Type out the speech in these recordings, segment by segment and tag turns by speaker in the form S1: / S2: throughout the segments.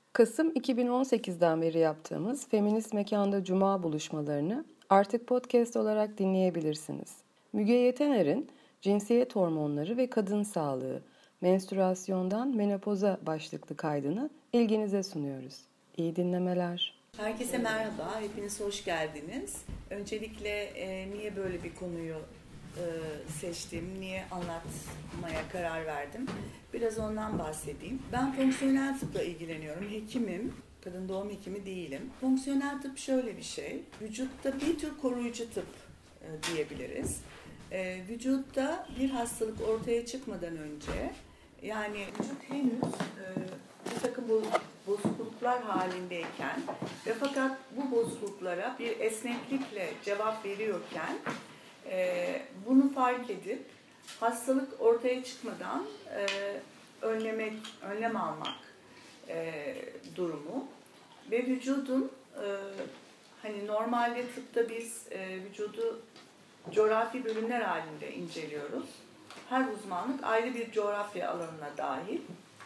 S1: Kasım 2018'den beri yaptığımız Feminist Mekan'da Cuma buluşmalarını artık podcast olarak dinleyebilirsiniz. Müge Yetener'in Cinsiyet Hormonları ve Kadın Sağlığı, Menstrüasyondan Menopoza başlıklı kaydını ilginize sunuyoruz. İyi dinlemeler.
S2: Herkese merhaba, hepiniz hoş geldiniz. Öncelikle niye böyle bir konuyu seçtim, niye anlatmaya karar verdim? Biraz ondan bahsedeyim. Ben fonksiyonel tıpla ilgileniyorum, hekimim. Kadın doğum hekimi değilim. Fonksiyonel tıp şöyle bir şey, vücutta bir tür koruyucu tıp diyebiliriz. Vücutta bir hastalık ortaya çıkmadan önce, yani vücut henüz bir takım bozukluklar halindeyken ve fakat bu bozukluklara bir esneklikle cevap veriyorken bunu fark edip hastalık ortaya çıkmadan önlem almak durumu ve vücudun hani normalde tıpta biz vücudu coğrafi bölümler halinde inceliyoruz. Her uzmanlık ayrı bir coğrafya alanına dahil.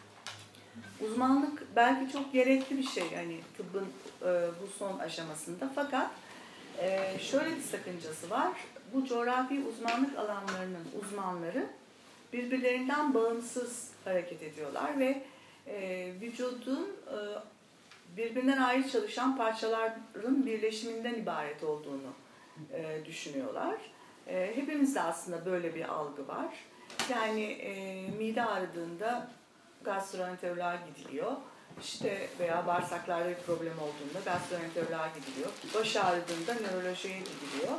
S2: Uzmanlık belki çok gerekli bir şey hani tıbbın bu son aşamasında, fakat şöyle bir sakıncası var. Bu coğrafi uzmanlık alanlarının uzmanları birbirlerinden bağımsız hareket ediyorlar ve vücudun birbirinden ayrı çalışan parçaların birleşiminden ibaret olduğunu düşünüyorlar. Hepimizde aslında böyle bir algı var. Yani mide ağrıdığında gastroenteroloğa gidiliyor. İşte veya bağırsaklarda bir problem olduğunda gastroenteroloğa gidiliyor. Baş ağrıdığında nörolojiye gidiliyor.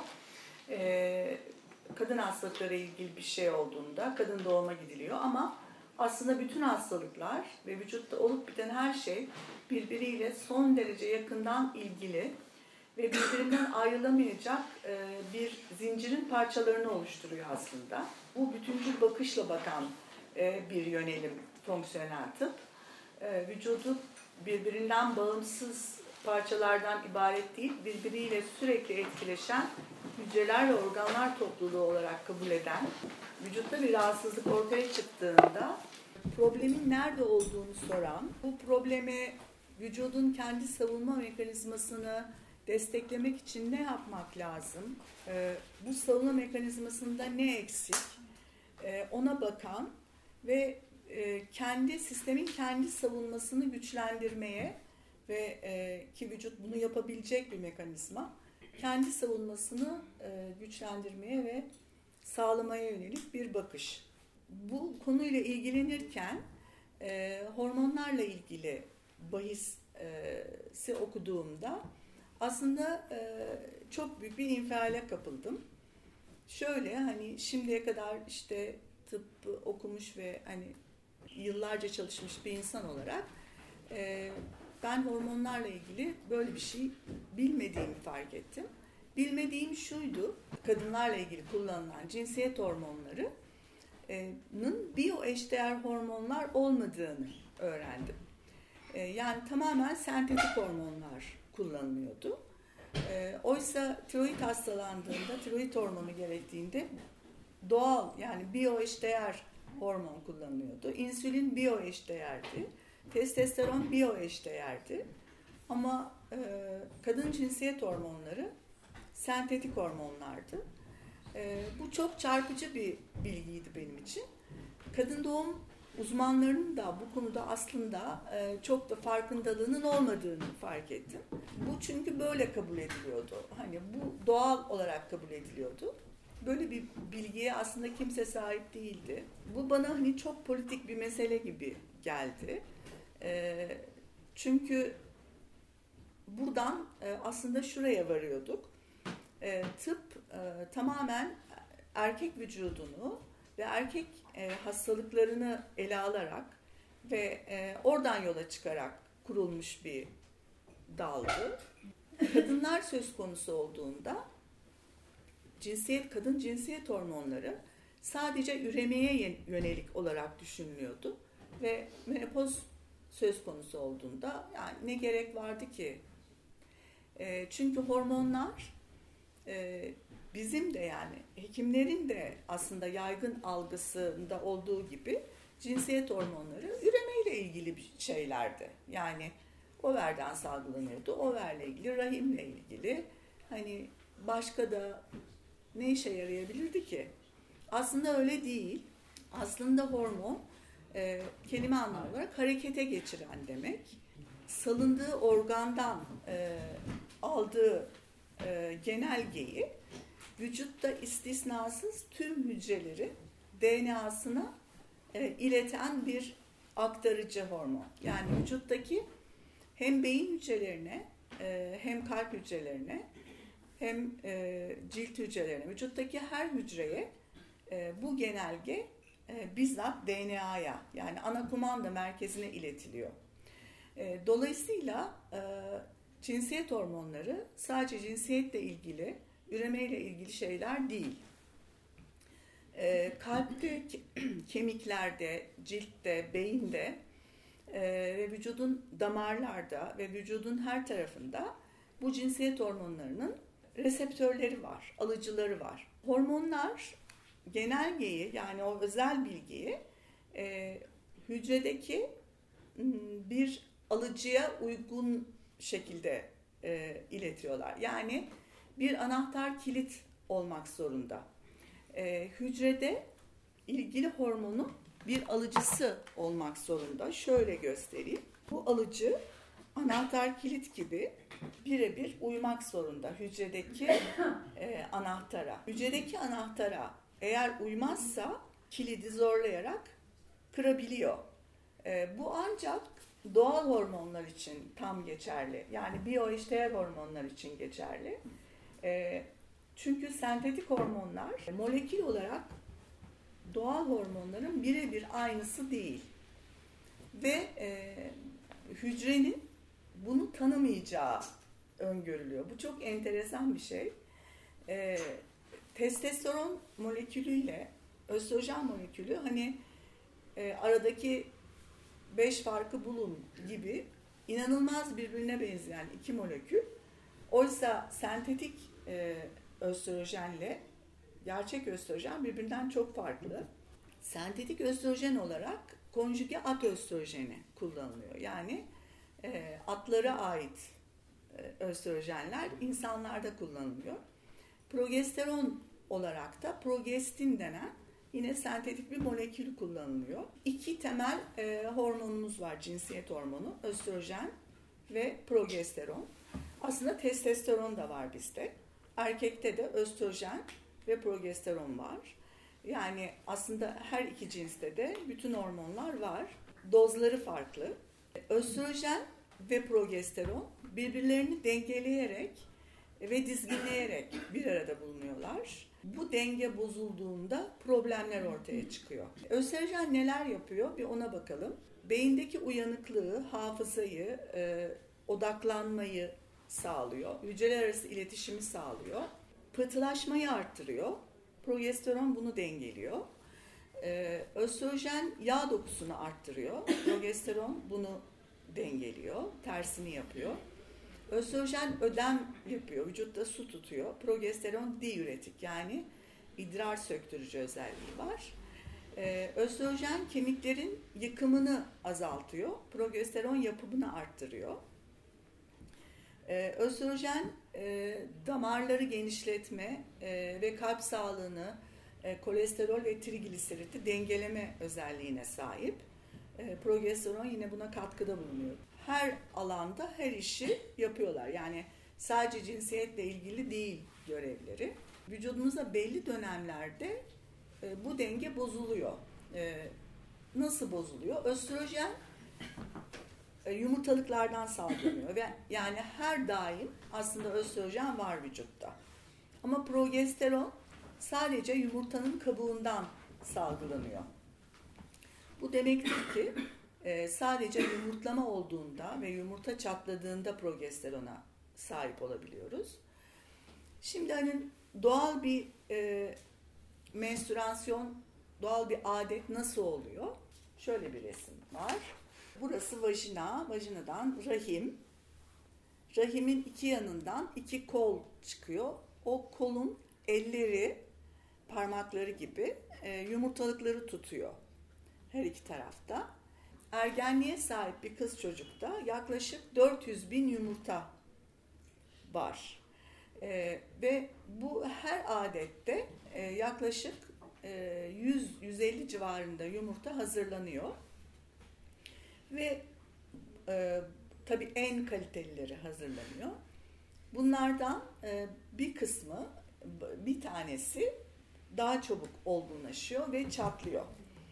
S2: Kadın hastalıkları ilgili bir şey olduğunda kadın doğuma gidiliyor. Ama aslında bütün hastalıklar ve vücutta olup biten her şey birbiriyle son derece yakından ilgili ve birbirinden ayrılamayacak bir zincirin parçalarını oluşturuyor aslında. Bu bütüncül bakışla bakan bir yönelim fonksiyonel tıp. Vücudu birbirinden bağımsız parçalardan ibaret değil, birbiriyle sürekli etkileşen hücreler ve organlar topluluğu olarak kabul eden, vücutta bir rahatsızlık ortaya çıktığında problemin nerede olduğunu soran, bu problemi vücudun kendi savunma mekanizmasını desteklemek için ne yapmak lazım, bu savunma mekanizmasında ne eksik, ona bakan ve sistemin kendi savunmasını güçlendirmeye ve ki vücut bunu yapabilecek bir mekanizma, kendi savunmasını güçlendirmeye ve sağlamaya yönelik bir bakış. Bu konuyla ilgilenirken hormonlarla ilgili bahisi okuduğumda aslında çok büyük bir infiale kapıldım. Şöyle, hani şimdiye kadar işte tıp okumuş ve hani yıllarca çalışmış bir insan olarak ben hormonlarla ilgili böyle bir şey bilmediğimi fark ettim. Bilmediğim şuydu, kadınlarla ilgili kullanılan cinsiyet hormonlarının biyoeşdeğer hormonlar olmadığını öğrendim. Yani tamamen sentetik hormonlar kullanılıyordu. Oysa tiroid hastalandığında, tiroid hormonu gerektiğinde doğal, yani biyoeşdeğer hormon kullanılıyordu. İnsülin biyoeşdeğerdi. Testosteron biyoeşdeğerdi. Ama kadın cinsiyet hormonları sentetik hormonlardı. Bu çok çarpıcı bir bilgiydi benim için. Kadın doğum uzmanlarının da bu konuda aslında çok da farkındalığının olmadığını fark ettim. Bu çünkü böyle kabul ediliyordu. Hani bu doğal olarak kabul ediliyordu. Böyle bir bilgiye aslında kimse sahip değildi. Bu bana hani çok politik bir mesele gibi geldi. Çünkü buradan aslında şuraya varıyorduk. Tıp tamamen erkek vücudunu ve erkek hastalıklarını ele alarak ve oradan yola çıkarak kurulmuş bir daldı. Kadınlar söz konusu olduğunda kadın cinsiyet hormonları sadece üremeye yönelik olarak düşünülüyordu ve menopoz söz konusu olduğunda yani ne gerek vardı ki? Çünkü hormonlar bizim de, yani hekimlerin de aslında yaygın algısında olduğu gibi cinsiyet hormonları üremeyle ilgili şeylerdi. Yani overden salgılanıyordu. Overle ilgili, rahimle ilgili. Hani başka da ne işe yarayabilirdi ki? Aslında öyle değil. Aslında hormon kelime anlamı olarak harekete geçiren demek. Salındığı organdan aldığı genelgeyi vücutta istisnasız tüm hücreleri DNA'sına ileten bir aktarıcı hormon. Yani vücuttaki hem beyin hücrelerine, hem kalp hücrelerine, hem cilt hücrelerine, vücuttaki her hücreye bu genelge bizzat DNA'ya, yani ana kumanda merkezine iletiliyor. Dolayısıyla cinsiyet hormonları sadece cinsiyetle ilgili, üremeyle ilgili şeyler değil. Kalpte, kemiklerde, ciltte, beyinde ve vücudun damarlarda ve vücudun her tarafında bu cinsiyet hormonlarının reseptörleri var, alıcıları var. Hormonlar genelgeyi, yani o özel bilgiyi hücredeki bir alıcıya uygun şekilde iletiyorlar. Yani bir anahtar kilit olmak zorunda. Hücrede ilgili hormonun bir alıcısı olmak zorunda. Şöyle göstereyim. Bu alıcı anahtar kilit gibi birebir uymak zorunda hücredeki anahtara. Hücredeki anahtara eğer uymazsa kilidi zorlayarak kırabiliyor. Bu ancak doğal hormonlar için tam geçerli. Yani biyoişteğer hormonlar için geçerli. Çünkü sentetik hormonlar molekül olarak doğal hormonların birebir aynısı değil. Ve hücrenin bunu tanımayacağı öngörülüyor. Bu çok enteresan bir şey. Testosteron molekülüyle östrojen molekülü hani aradaki 5 farkı bulun gibi inanılmaz birbirine benzeyen iki molekül. Oysa sentetik östrojenle gerçek östrojen birbirinden çok farklı. Sentetik östrojen olarak konjüge at östrojeni kullanılıyor. Yani atlara ait östrojenler insanlarda kullanılıyor. Progesteron olarak da progestin denen yine sentetik bir molekül kullanılıyor. İki temel hormonumuz var, cinsiyet hormonu, östrojen ve progesteron. Aslında testosteron da var bizde. Erkekte de östrojen ve progesteron var. Yani aslında her iki cinste de bütün hormonlar var. Dozları farklı. Östrojen ve progesteron birbirlerini dengeleyerek ve dizginleyerek bir arada bulunuyorlar. Bu denge bozulduğunda problemler ortaya çıkıyor. Östrojen neler yapıyor? Bir ona bakalım. Beyindeki uyanıklığı, hafızayı, odaklanmayı sağlıyor. Hücreler arası iletişimi sağlıyor. Pıhtılaşmayı arttırıyor. Progesteron bunu dengeliyor. Östrojen yağ dokusunu arttırıyor. Progesteron bunu dengeliyor. Tersini yapıyor. Östrojen ödem yapıyor. Vücutta su tutuyor. Progesteron diüretik, yani idrar söktürücü özelliği var. Östrojen kemiklerin yıkımını azaltıyor. Progesteron yapımını arttırıyor. Östrojen damarları genişletme ve kalp sağlığını, kolesterol ve trigliseriti dengeleme özelliğine sahip. Progesteron yine buna katkıda bulunuyor. Her alanda her işi yapıyorlar. Yani sadece cinsiyetle ilgili değil görevleri. Vücudumuzda belli dönemlerde bu denge bozuluyor. Nasıl bozuluyor? Östrojen yumurtalıklardan salgılanıyor ve yani her daim aslında östrojen var vücutta. Ama progesteron sadece yumurtanın kabuğundan salgılanıyor. Bu demektir ki sadece yumurtlama olduğunda ve yumurta çatladığında progesterona sahip olabiliyoruz. Şimdi hani doğal bir menstrüasyon, doğal bir adet nasıl oluyor? Şöyle bir resim var. Burası vajina, vajinadan rahim. Rahimin iki yanından iki kol çıkıyor. O kolun elleri, parmakları gibi yumurtalıkları tutuyor her iki tarafta. ergenliğe sahip bir kız çocukta yaklaşık 400 bin yumurta var. Ve bu her adette yaklaşık 100-150 civarında yumurta hazırlanıyor. Ve tabii en kalitelileri hazırlanıyor. Bunlardan bir kısmı, bir tanesi daha çabuk olgunlaşıyor ve çatlıyor.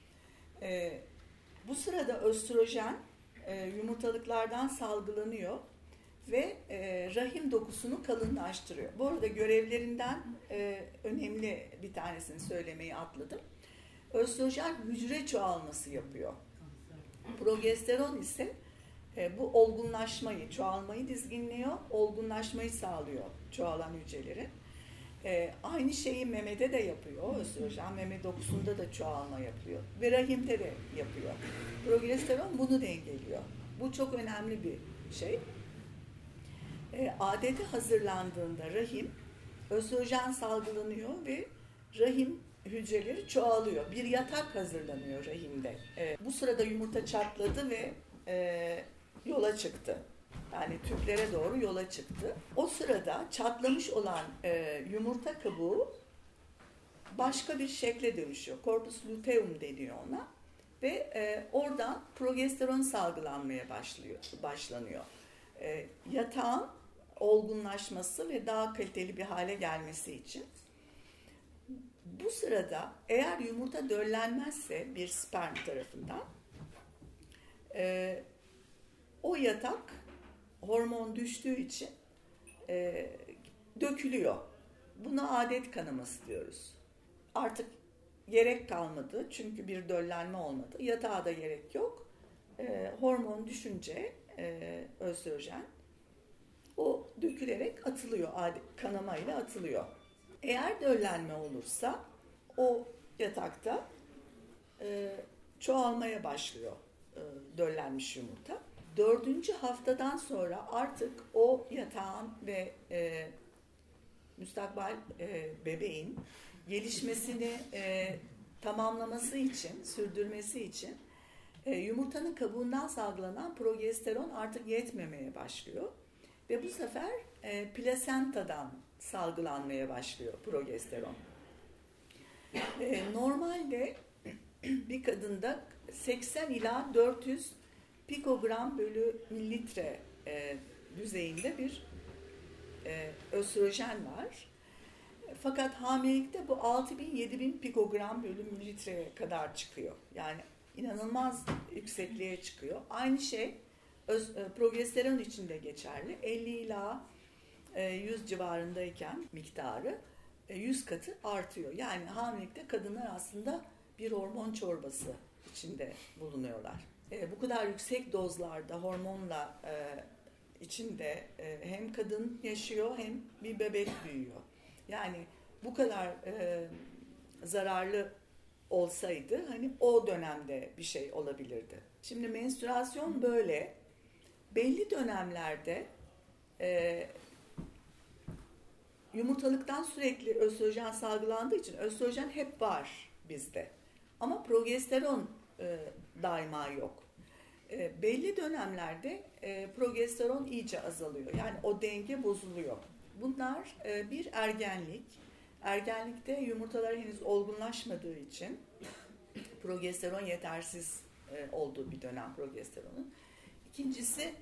S2: Bu sırada östrojen yumurtalıklardan salgılanıyor ve rahim dokusunu kalınlaştırıyor. Bu arada görevlerinden önemli bir tanesini söylemeyi atladım. Östrojen hücre çoğalması yapıyor. Progesteron ise bu olgunlaşmayı, çoğalmayı dizginliyor, olgunlaşmayı sağlıyor çoğalan hücrelerin. Aynı şeyi memede de yapıyor. Östrojen meme dokusunda da çoğalma yapıyor. Ve rahimde de yapıyor. Progesteron bunu dengeliyor. Bu çok önemli bir şey. Adete hazırlandığında rahim, östrojen salgılanıyor ve rahim hücreleri çoğalıyor. Bir yatak hazırlanıyor rahimde. Bu sırada yumurta çatladı ve yola çıktı. Yani tüplere doğru yola çıktı. O sırada çatlamış olan yumurta kabuğu başka bir şekle dönüşüyor. Corpus luteum deniyor ona. Ve oradan progesteron salgılanmaya başlanıyor. Yatağın olgunlaşması ve daha kaliteli bir hale gelmesi için. Bu sırada eğer yumurta döllenmezse bir sperm tarafından o yatak hormon düştüğü için dökülüyor. Buna adet kanaması diyoruz. Artık gerek kalmadı çünkü bir döllenme olmadı. Yatağa da gerek yok. Hormon düşünce östrojen o dökülerek atılıyor, kanamayla atılıyor. Eğer döllenme olursa o yatakta çoğalmaya başlıyor döllenmiş yumurta. 4. haftadan sonra artık o yatağın ve müstakbel bebeğin gelişmesini tamamlaması için, sürdürmesi için yumurtanın kabuğundan salgılanan progesteron artık yetmemeye başlıyor. Ve bu sefer plasentadan salgılanmaya başlıyor progesteron. Normalde bir kadında 80 ila 400 pikogram bölü mililitre düzeyinde bir östrojen var. Fakat hamilelikte bu 6000-7000 pikogram bölü mililitreye kadar çıkıyor. Yani inanılmaz yüksekliğe çıkıyor. Aynı şey progesteron için de geçerli. 50 ila 100 civarındayken miktarı 100 katı artıyor. Yani hamilelikte kadınlar aslında bir hormon çorbası içinde bulunuyorlar. Bu kadar yüksek dozlarda hormonla içinde hem kadın yaşıyor hem bir bebek büyüyor. Yani bu kadar zararlı olsaydı hani o dönemde bir şey olabilirdi. Şimdi menstrüasyon böyle. Belli dönemlerde yumurtalıktan sürekli östrojen salgılandığı için östrojen hep var bizde. Ama progesteron daima yok. Belli dönemlerde progesteron iyice azalıyor. Yani o denge bozuluyor. Bunlar bir ergenlik. Ergenlikte yumurtalar henüz olgunlaşmadığı için progesteron yetersiz olduğu bir dönem progesteronun. İkincisi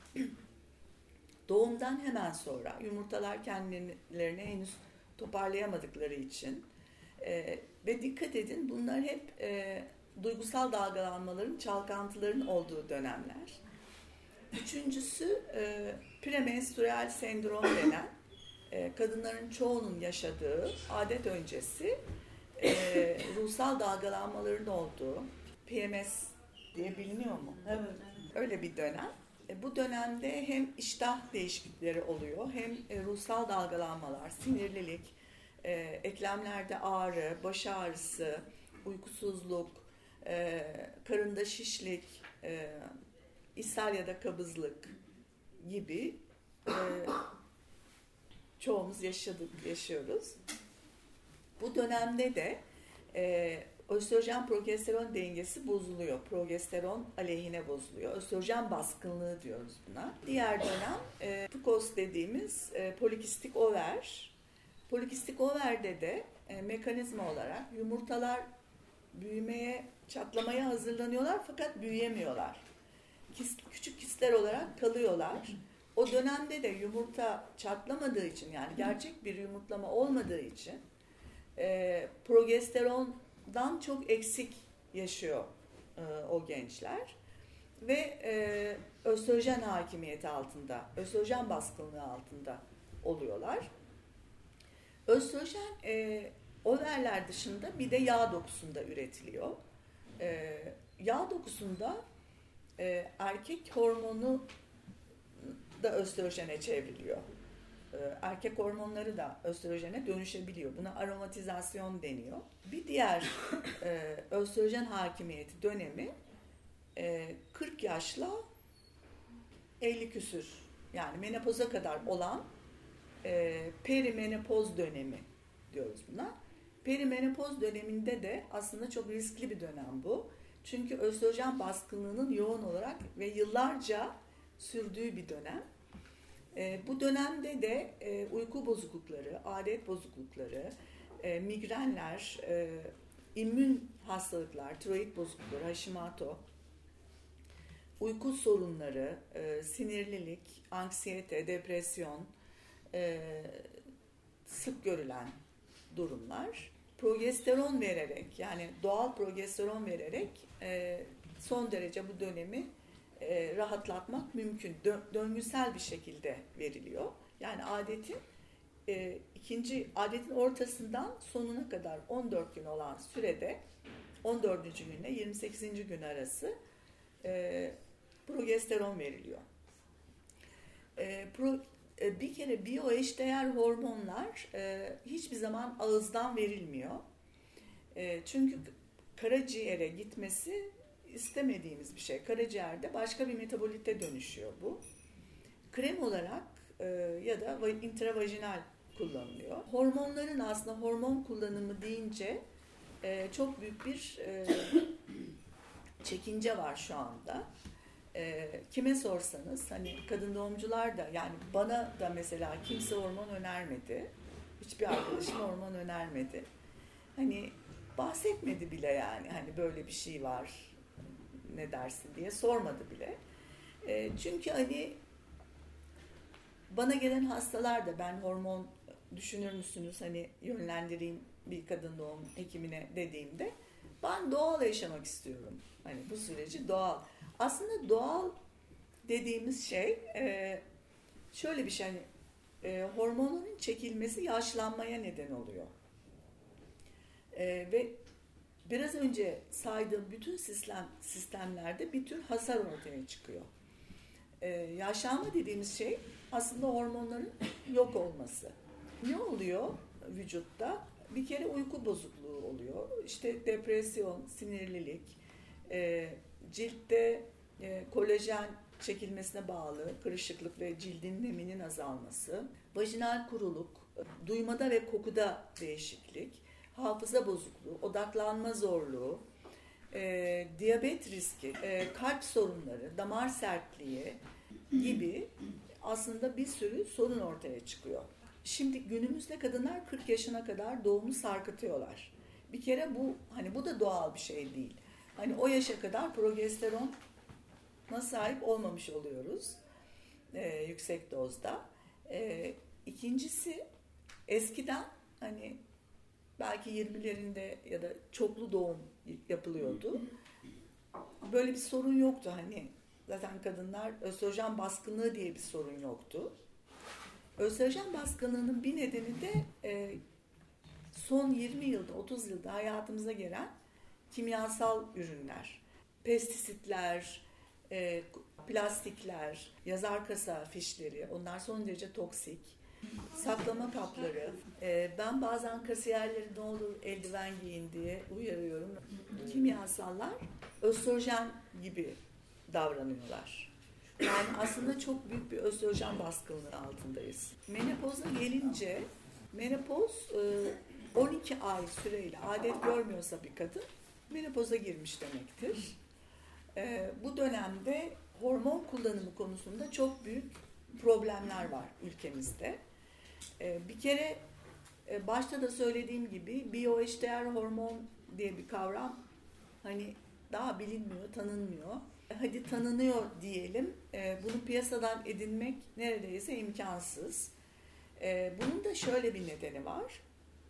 S2: doğumdan hemen sonra yumurtalar kendilerini henüz toparlayamadıkları için ve dikkat edin bunlar hep duygusal dalgalanmaların, çalkantıların olduğu dönemler. Üçüncüsü premenstrüel sendrom denen kadınların çoğunun yaşadığı adet öncesi ruhsal dalgalanmaların olduğu PMS diye biliniyor mu?
S3: Evet.
S2: Öyle bir dönem. Bu dönemde hem iştah değişiklikleri oluyor hem ruhsal dalgalanmalar, sinirlilik, eklemlerde ağrı, baş ağrısı, uykusuzluk, karında şişlik, ishal ya da kabızlık gibi çoğumuz yaşıyoruz. Bu dönemde de östrojen progesteron dengesi bozuluyor. Progesteron aleyhine bozuluyor. Östrojen baskınlığı diyoruz buna. Diğer dönem PCOS dediğimiz polikistik over. Polikistik overde de mekanizma olarak yumurtalar büyümeye, çatlamaya hazırlanıyorlar fakat büyüyemiyorlar. Küçük kistler olarak kalıyorlar. O dönemde de yumurta çatlamadığı için, yani gerçek bir yumurtlama olmadığı için progesterondan çok eksik yaşıyor o gençler ve östrojen hakimiyeti altında, östrojen baskınlığı altında oluyorlar. Östrojen overler dışında bir de yağ dokusunda üretiliyor. Yağ dokusunda erkek hormonu da östrojene çevriliyor. Erkek hormonları da östrojene dönüşebiliyor. Buna aromatizasyon deniyor. Bir diğer östrojen hakimiyeti dönemi 40 yaşla 50 küsür, yani menopoza kadar olan perimenopoz dönemi diyoruz buna. Perimenopoz döneminde de aslında çok riskli bir dönem bu. Çünkü östrojen baskınlığının yoğun olarak ve yıllarca sürdüğü bir dönem. Bu dönemde de uyku bozuklukları, adet bozuklukları, migrenler, immün hastalıklar, tiroid bozuklukları, Hashimoto, uyku sorunları, sinirlilik, anksiyete, depresyon sık görülen durumlar. Progesteron vererek, yani doğal progesteron vererek son derece bu dönemi rahatlatmak mümkün. Döngüsel bir şekilde veriliyor. Yani adetin ortasından sonuna kadar 14 gün olan sürede 14. günle 28. gün arası progesteron veriliyor. Bir kere biyoeşdeğer hormonlar hiçbir zaman ağızdan verilmiyor. Çünkü karaciğere gitmesi istemediğimiz bir şey. Karaciğerde başka bir metabolitte dönüşüyor bu. Krem olarak ya da intravajinal kullanılıyor. Hormonların aslında hormon kullanımı deyince çok büyük bir çekince var şu anda. Kime sorsanız, hani kadın doğumcular da, yani bana da mesela kimse hormon önermedi. Hiçbir arkadaşım hormon önermedi. Hani bahsetmedi bile, yani hani böyle bir şey var, ne dersin diye sormadı bile. Çünkü hani bana gelen hastalar da, ben hormon düşünür müsünüz, hani yönlendireyim bir kadın doğum hekimine dediğimde, ben doğal yaşamak istiyorum. Hani bu süreci doğal. Aslında doğal dediğimiz şey şöyle bir şey, hani hormonun çekilmesi yaşlanmaya neden oluyor. Ve biraz önce saydığım bütün sistemlerde bir tür hasar ortaya çıkıyor. Yaşlanma dediğimiz şey aslında hormonların yok olması. Ne oluyor vücutta? Bir kere uyku bozukluğu oluyor. İşte depresyon, sinirlilik, ciltte kolajen çekilmesine bağlı kırışıklık ve cildin neminin azalması, vajinal kuruluk, duymada ve kokuda değişiklik, hafıza bozukluğu, odaklanma zorluğu, diyabet riski, kalp sorunları, damar sertliği gibi aslında bir sürü sorun ortaya çıkıyor. Şimdi günümüzde kadınlar 40 yaşına kadar doğumu sarkıtıyorlar. Bir kere bu da doğal bir şey değil. Hani o yaşa kadar progesterona sahip olmamış oluyoruz yüksek dozda. İkincisi, eskiden hani belki 20'lerinde ya da çoklu doğum yapılıyordu. Böyle bir sorun yoktu, hani zaten kadınlar, östrojen baskınlığı diye bir sorun yoktu. Östrojen baskınlığının bir nedeni de son 20 yılda, 30 yılda hayatımıza gelen kimyasal ürünler, pestisitler, plastikler, yazar kasa fişleri, onlar son derece toksik. Saklama kapları. Ben bazen kasiyerleri ne olur eldiven giyin diye uyarıyorum. Kimyasallar östrojen gibi davranıyorlar. Yani aslında çok büyük bir östrojen baskınlığı altındayız. Menopoza gelince, menopoz 12 ay süreyle adet görmüyorsa bir kadın menopoza girmiş demektir. Bu dönemde hormon kullanımı konusunda çok büyük problemler var ülkemizde. Bir kere başta da söylediğim gibi biyoeşdeğer hormon diye bir kavram hani daha bilinmiyor, tanınmıyor. Hadi tanınıyor diyelim, bunu piyasadan edinmek neredeyse imkansız. Bunun da şöyle bir nedeni var.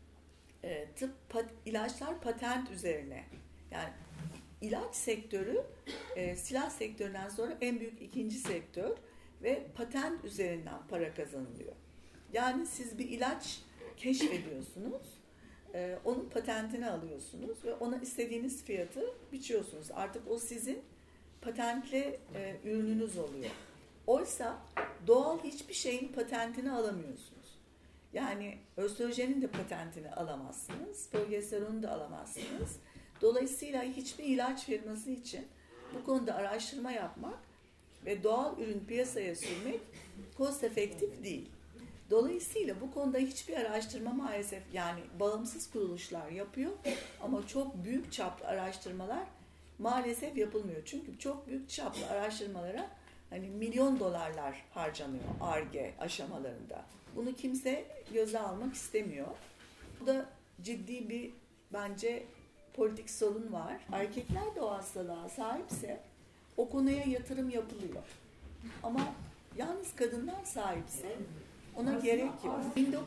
S2: İlaçlar patent üzerine. Yani ilaç sektörü silah sektöründen sonra en büyük ikinci sektör ve patent üzerinden para kazanılıyor. Yani siz bir ilaç keşfediyorsunuz, onun patentini alıyorsunuz ve ona istediğiniz fiyatı biçiyorsunuz. Artık o sizin patentli ürününüz oluyor. Oysa doğal hiçbir şeyin patentini alamıyorsunuz. Yani östrojenin de patentini alamazsınız, progesteronun da alamazsınız. Dolayısıyla hiçbir ilaç firması için bu konuda araştırma yapmak ve doğal ürün piyasaya sürmek cost efektif değil. Dolayısıyla bu konuda hiçbir araştırma maalesef, yani bağımsız kuruluşlar yapıyor ama çok büyük çaplı araştırmalar maalesef yapılmıyor. Çünkü çok büyük çaplı araştırmalara hani milyon dolarlar harcanıyor Ar-Ge aşamalarında. Bunu kimse göze almak istemiyor. Bu da ciddi bir bence politik sorun var. Erkekler de o hastalığa sahipse o konuya yatırım yapılıyor. Ama yalnız kadınlar sahipse ona gerek yok.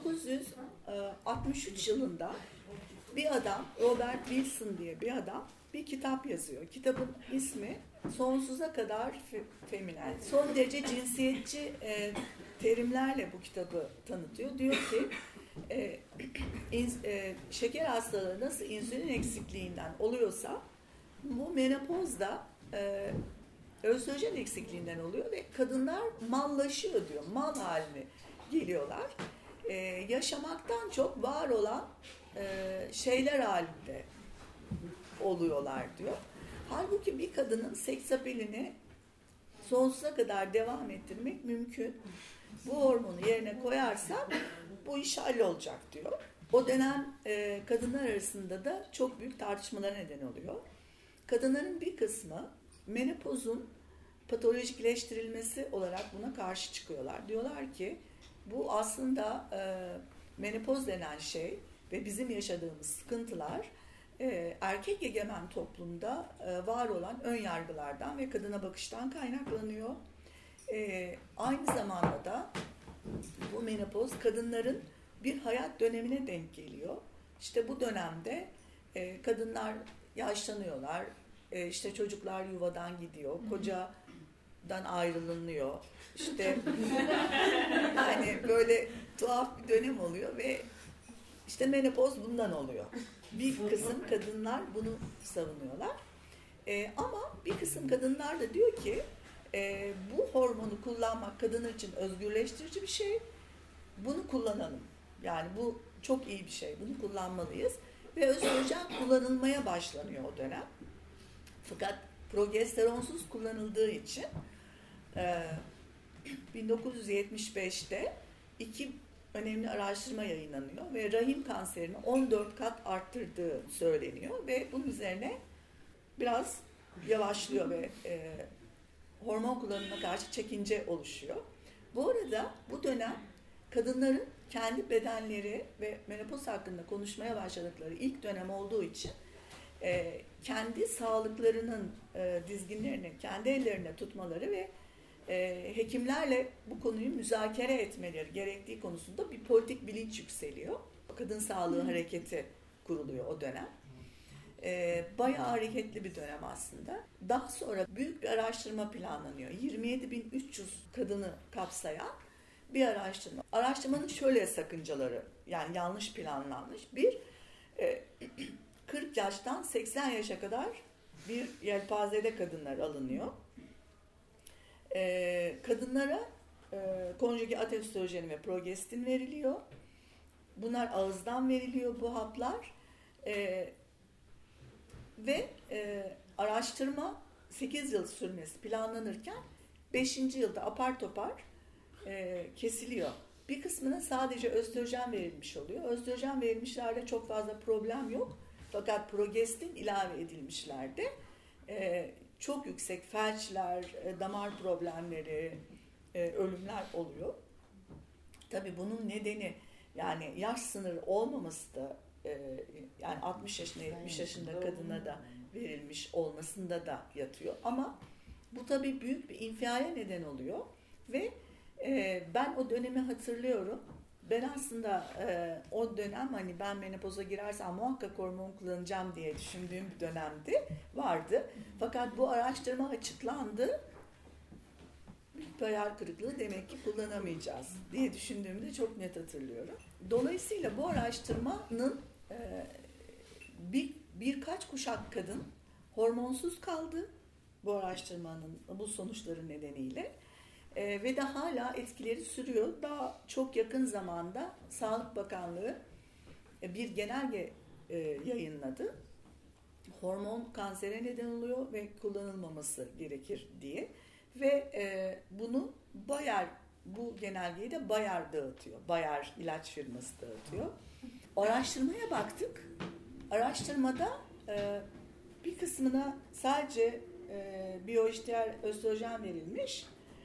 S2: 1963 yılında bir adam, Robert Wilson diye bir adam bir kitap yazıyor. Kitabın ismi Sonsuza Kadar Feminen. Son derece cinsiyetçi terimlerle bu kitabı tanıtıyor. Diyor ki şeker hastalığı nasıl insülin eksikliğinden oluyorsa bu menopozda östrojen eksikliğinden oluyor ve kadınlar mallaşıyor diyor. Mal haline geliyorlar. Yaşamaktan çok var olan şeyler halinde oluyorlar diyor. Halbuki bir kadının seks apelini sonsuza kadar devam ettirmek mümkün. Bu hormonu yerine koyarsan bu iş hallolacak diyor. O dönem kadınlar arasında da çok büyük tartışmalara neden oluyor. Kadınların bir kısmı menopozun patolojikleştirilmesi olarak buna karşı çıkıyorlar. Diyorlar ki bu aslında menopoz denen şey ve bizim yaşadığımız sıkıntılar erkek egemen toplumda var olan ön yargılardan ve kadına bakıştan kaynaklanıyor. Aynı zamanda da bu menopoz kadınların bir hayat dönemine denk geliyor. İşte bu dönemde kadınlar yaşlanıyorlar, işte çocuklar yuvadan gidiyor, kocadan ayrılınıyor. İşte yani böyle tuhaf bir dönem oluyor ve işte menopoz bundan oluyor. Bir kısım kadınlar bunu savunuyorlar. Ama bir kısım kadınlar da diyor ki bu hormonu kullanmak kadınlar için özgürleştirici bir şey. Bunu kullanalım. Yani bu çok iyi bir şey. Bunu kullanmalıyız. Ve östrojen kullanılmaya başlanıyor o dönem. Fakat progesteronsuz kullanıldığı için 1975'te iki önemli araştırma yayınlanıyor ve rahim kanserini 14 kat arttırdığı söyleniyor ve bunun üzerine biraz yavaşlıyor ve hormon kullanımına karşı çekince oluşuyor. Bu arada bu dönem kadınların kendi bedenleri ve menopoz hakkında konuşmaya başladıkları ilk dönem olduğu için kendi sağlıklarının dizginlerini kendi ellerine tutmaları ve hekimlerle bu konuyu müzakere etmeleri gerektiği konusunda bir politik bilinç yükseliyor. Kadın Sağlığı Hareketi kuruluyor o dönem. Bayağı hareketli bir dönem aslında. Daha sonra büyük bir araştırma planlanıyor. 27.300 kadını kapsayan bir araştırma. Araştırmanın şöyle sakıncaları, yani yanlış planlanmış. Bir, 40 yaştan 80 yaşa kadar bir yelpazede kadınlar alınıyor. Kadınlara konjügat östrojeni ve progestin veriliyor. Bunlar ağızdan veriliyor bu haplar. Ve araştırma 8 yıl sürmesi planlanırken 5. yılda apar topar kesiliyor. Bir kısmına sadece östrojen verilmiş oluyor. Östrojen verilmişlerde çok fazla problem yok. Fakat progestin ilave edilmişlerde çok yüksek felçler, damar problemleri, ölümler oluyor. Tabii bunun nedeni yani yaş sınırı olmaması da yani 60 yaşında 70 yaşında kadına da verilmiş olmasında da yatıyor. Ama bu tabii büyük bir infiale neden oluyor ve ben o dönemi hatırlıyorum. Ben aslında o dönem hani ben menopoza girersem muhakkak hormon kullanacağım diye düşündüğüm bir dönemde vardı. Fakat bu araştırma açıklandı. Bir hayal kırıklığı, demek ki kullanamayacağız diye düşündüğümde çok net hatırlıyorum. Dolayısıyla bu araştırmanın birkaç kuşak kadın hormonsuz kaldı bu araştırmanın bu sonuçları nedeniyle. Ve de hala etkileri sürüyor. Daha çok yakın zamanda Sağlık Bakanlığı bir genelge yayınladı. Hormon kansere neden oluyor ve kullanılmaması gerekir diye. Ve bunu Bayer, bu genelgeyi de Bayer dağıtıyor. Bayer ilaç firması dağıtıyor. Araştırmaya baktık. Araştırmada bir kısmına sadece biyoiştiher östrojen verilmiş.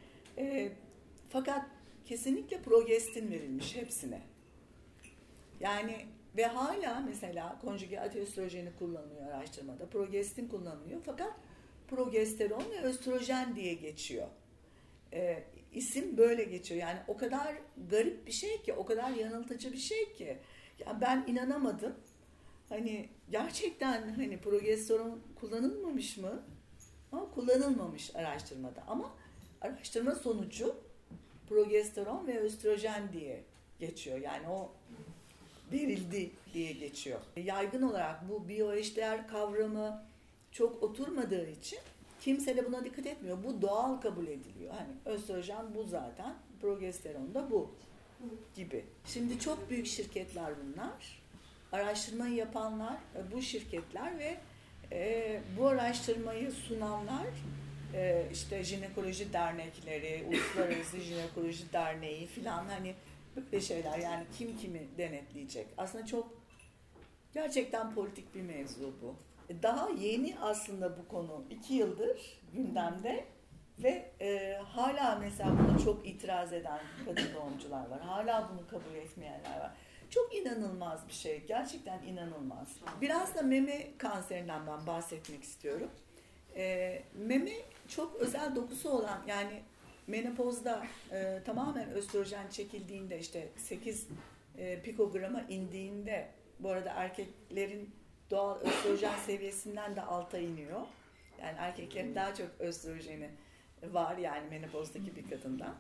S2: Fakat kesinlikle progestin verilmiş hepsine. Yani ve hala mesela konjügat östrojeni kullanılıyor araştırmada. Progestin kullanılıyor fakat progesteron ve östrojen diye geçiyor. İsim böyle geçiyor. Yani o kadar garip bir şey ki, o kadar yanıltıcı bir şey ki. Ya ben inanamadım. Hani gerçekten hani progesteron kullanılmamış mı? Ama kullanılmamış araştırmada. Ama araştırma sonucu progesteron ve östrojen diye geçiyor. Yani o verildi diye geçiyor. Yaygın olarak bu biyoeşdeğer kavramı çok oturmadığı için kimse de buna dikkat etmiyor. Bu doğal kabul ediliyor. Hani östrojen bu zaten, progesteron da bu gibi. Şimdi çok büyük şirketler bunlar. Araştırmayı yapanlar bu şirketler ve bu araştırmayı sunanlar işte jinekoloji dernekleri, Uluslararası Jinekoloji Derneği filan, hani böyle şeyler. Yani kim kimi denetleyecek? Aslında çok gerçekten politik bir mevzu bu. Daha yeni aslında bu konu 2 yıldır gündemde ve hala mesela buna çok itiraz eden kadın doğumcular var. Hala bunu kabul etmeyenler var. Çok inanılmaz bir şey. Gerçekten inanılmaz. Biraz da meme kanserinden ben bahsetmek istiyorum. Meme çok özel dokusu olan, yani menopozda tamamen östrojen çekildiğinde, işte 8 pikograma indiğinde, bu arada erkeklerin doğal östrojen seviyesinden de alta iniyor. Yani erkeklerin daha çok östrojeni var yani menopozdaki bir kadından.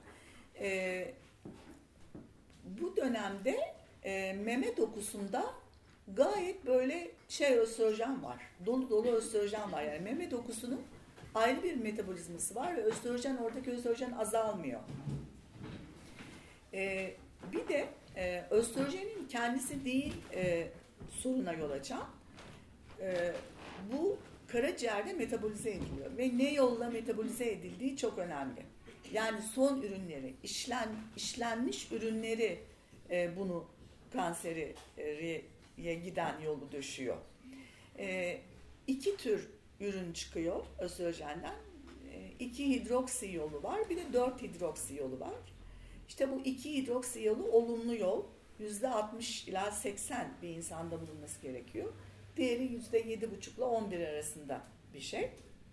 S2: Bu dönemde meme dokusunda gayet böyle östrojen var. Dolu dolu östrojen var. Yani meme dokusunun ayrı bir metabolizması var ve östrojen, oradaki östrojen azalmıyor. Bir de östrojenin kendisi değil soruna yol açan. Bu karaciğerde metabolize ediliyor ve ne yolla metabolize edildiği çok önemli. Yani son ürünleri, işlenmiş ürünleri bunu kanseriye giden yolu döşüyor. 2 tür ürün çıkıyor östrojenden. 2 hidroksi yolu var, bir de 4 hidroksi yolu var. İşte bu 2 hidroksi yolu olumlu yol. %60 ila 80 bir insanda bulunması gerekiyor. Diğeri %7,5 ile 11 arasında bir şey.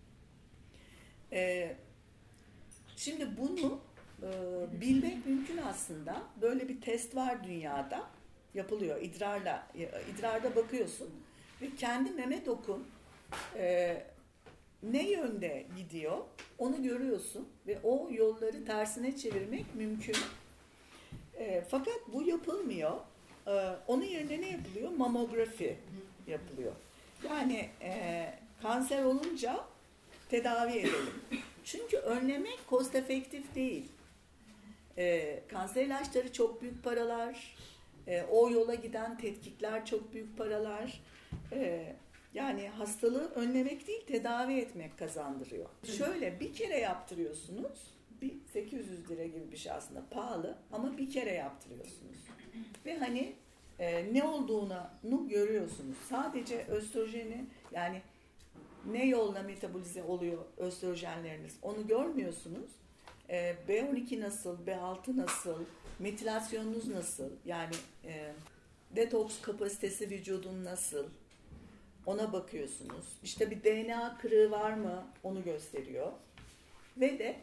S2: Şimdi bunu bilmek mümkün aslında. Böyle bir test var dünyada. Yapılıyor idrarla. İdrarda bakıyorsun ve kendi meme dokun ne yönde gidiyor onu görüyorsun ve o yolları tersine çevirmek mümkün. Fakat bu yapılmıyor. Onun yerine ne yapılıyor? Mamografi yapılıyor. Yani kanser olunca tedavi edelim. Çünkü önlemek cost efektif değil. Kanser ilaçları çok büyük paralar. O yola giden tetkikler çok büyük paralar. Yani hastalığı önlemek değil, tedavi etmek kazandırıyor. Şöyle bir kere yaptırıyorsunuz. 800 lira gibi bir şey, aslında pahalı ama bir kere yaptırıyorsunuz. Ve hani ne olduğunu görüyorsunuz. Sadece östrojeni, yani ne yolla metabolize oluyor östrojenleriniz, onu görmüyorsunuz. B12 nasıl, B6 nasıl, metilasyonunuz nasıl, yani detoks kapasitesi vücudun nasıl, ona bakıyorsunuz. İşte bir DNA kırığı var mı, onu gösteriyor. Ve de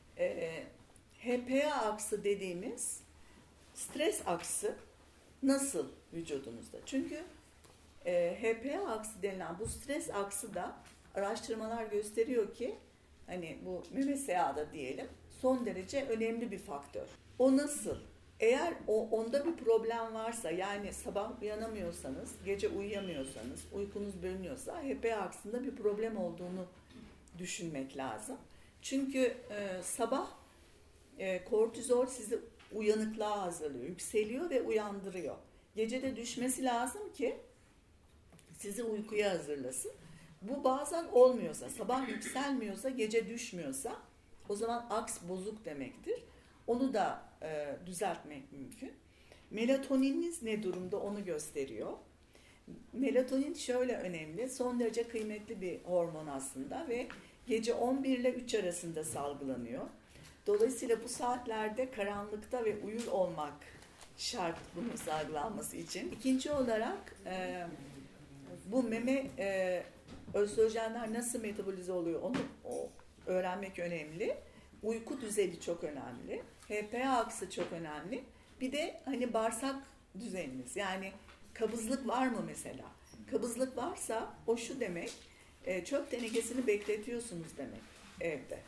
S2: HPA aksı dediğimiz stres aksı nasıl vücudunuzda? Çünkü HPA aksı denilen bu stres aksı da araştırmalar gösteriyor ki hani bu MMSA'da diyelim son derece önemli bir faktör. O nasıl? Eğer onda bir problem varsa, yani sabah uyanamıyorsanız, gece uyuyamıyorsanız, uykunuz bölünüyorsa HPA aksında bir problem olduğunu düşünmek lazım. Çünkü sabah kortizol sizi uyanıklığa hazırlıyor, yükseliyor ve uyandırıyor. Gece de düşmesi lazım ki sizi uykuya hazırlasın. Bu bazen olmuyorsa, sabah yükselmiyorsa, gece düşmüyorsa o zaman aks bozuk demektir. Onu da düzeltmek mümkün. Melatoniniz ne durumda onu gösteriyor. Melatonin şöyle önemli, son derece kıymetli bir hormon aslında ve gece 11 ile 3 arasında salgılanıyor. Dolayısıyla bu saatlerde karanlıkta ve uyur olmak şart bunun salgılanması için. İkinci olarak bu meme östrojenler nasıl metabolize oluyor onu öğrenmek önemli. Uyku düzeni çok önemli. HPA aksı çok önemli. Bir de hani bağırsak düzeniniz, yani kabızlık var mı mesela? Kabızlık varsa o şu demek, çöp tenekesini bekletiyorsunuz demek evde.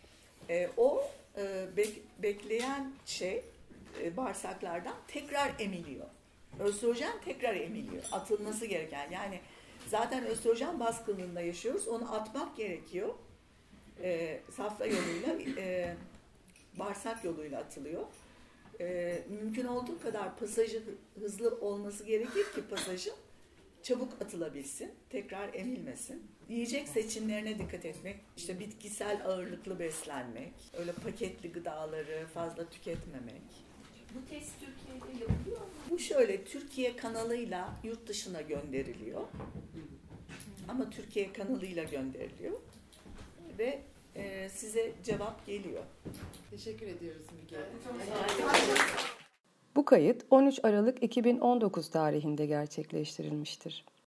S2: Bekleyen şey bağırsaklardan tekrar emiliyor. Östrojen tekrar emiliyor. Atılması gereken, yani zaten östrojen baskınlığında yaşıyoruz. Onu atmak gerekiyor. Safra yoluyla, bağırsak yoluyla atılıyor. Mümkün olduğu kadar pasajı hızlı olması gerekir ki pasajı çabuk atılabilsin, tekrar emilmesin. Yiyecek seçimlerine dikkat etmek, işte bitkisel ağırlıklı beslenmek, öyle paketli gıdaları fazla tüketmemek.
S3: Bu test Türkiye'de yapılıyor mu?
S2: Bu şöyle, Türkiye kanalıyla yurt dışına gönderiliyor. Ama Türkiye kanalıyla gönderiliyor. Ve size cevap geliyor.
S4: Teşekkür ediyoruz Müge.
S1: Bu kayıt 13 Aralık 2019 tarihinde gerçekleştirilmiştir.